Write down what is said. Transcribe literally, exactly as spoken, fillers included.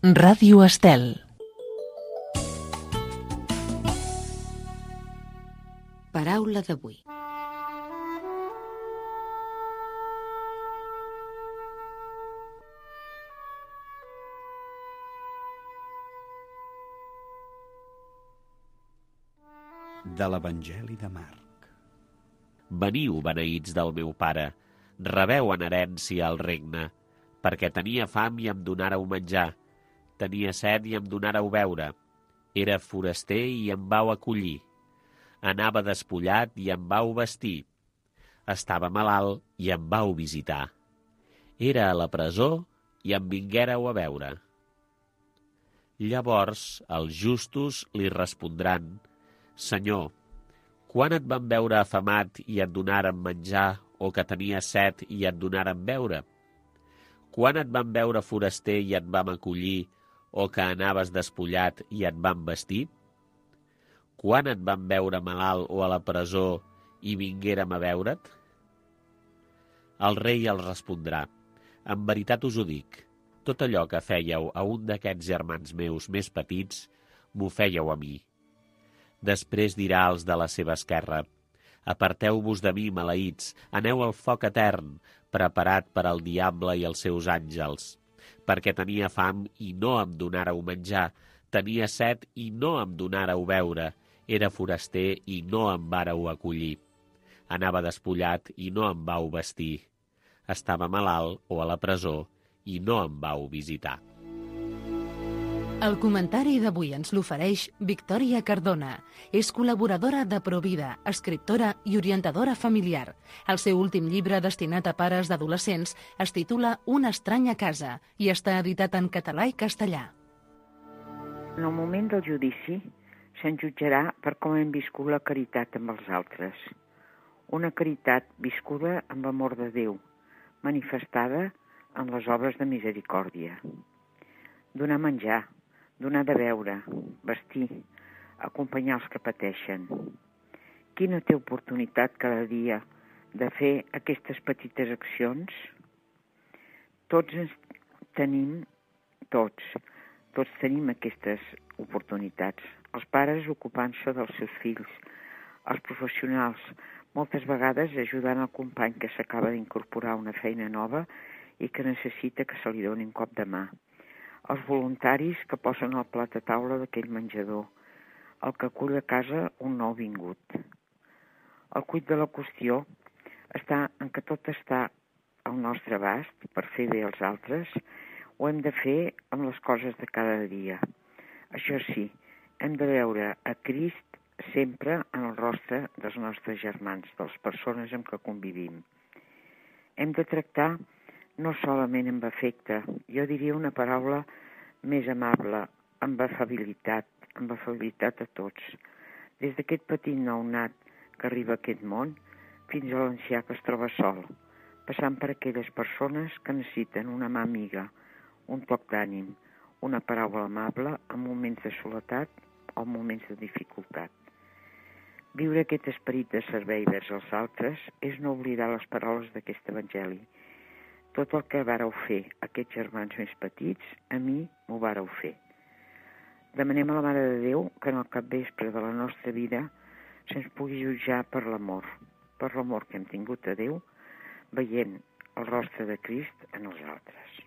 Ràdio Estel. Paraula d'avui. De l'Evangeli de Marc. Veniu, beneïts del meu pare, rebeu en herència el regne, perquè tenia fam i em donàreu menjar, tenia set i em donàreu beure, era foraster i em vau acollir, anava despullat i em vau vestir, estava malalt i em vau visitar, era a la presó i em vinguéreu a veure. Llavors els justos li respondran: Senyor, quan et vam veure afamat i et donàrem menjar, o que tenies set i et donàrem beure? Quan et vam veure foraster i et vam acollir, o que anaves despullat i et vam vestir? Quan et vam veure malalt o a la presó i vinguérem a veure't? El rei els respondrà: En veritat us ho dic, tot allò que fèieu a un d'aquests germans meus més petits, m'ho fèieu a mi. Després dirà als de la seva esquerra: Aparteu-vos de mi, maleïts, aneu al foc etern, preparat per al diable i els seus àngels, perquè tenia fam i no em donàreu menjar, tenia set i no em donàreu beure, era foraster i no em vàreu acollir, anava despullat i no em vau vestir, estava malalt o a la presó i no em vau visitar. El comentari d'avui ens l'ofereix Victòria Cardona. És col·laboradora de Provida, escriptora i orientadora familiar. El seu últim llibre, destinat a pares d'adolescents, es titula Una estranya casa i està editat en català i castellà. En el moment del judici se'n jutjarà per com hem viscut la caritat amb els altres. Una caritat viscuda amb amor de Déu, manifestada en les obres de misericòrdia. Donar menjar, donar de beure, vestir, acompanyar els que pateixen. Qui no té oportunitat cada dia de fer aquestes petites accions? Tots ens tenim, tots, tots tenim aquestes oportunitats. Els pares ocupant-se dels seus fills, els professionals, moltes vegades ajudant el company que s'acaba d'incorporar a una feina nova i que necessita que se li doni un cop de mà. Els voluntaris que posen el plat a taula d'aquell menjador, el que acull a casa un nou vingut. El cuit de la qüestió està en que tot està al nostre abast per fer bé als altres, ho hem de fer amb les coses de cada dia. Això sí, hem de veure a Crist sempre en el rostre dels nostres germans, de les persones amb què convivim. Hem de tractar no solament amb afecte, jo diria una paraula més amable, amb afabilitat, amb afabilitat a tots. Des d'aquest petit nounat que arriba a aquest món, fins a l'ancià que es troba sol, passant per aquelles persones que necessiten una mà amiga, un toc d'ànim, una paraula amable en moments de soledat o en moments de dificultat. Viure aquest esperit de servei vers els altres és no oblidar les paraules d'aquest evangeli. Tot el que vareu fer aquests germans més petits, a mi m'ho vareu fer. Demanem a la Mare de Déu que en el capvespre de la nostra vida se'ns pugui jutjar per l'amor, per l'amor que hem tingut a Déu, veient el rostre de Crist en els altres.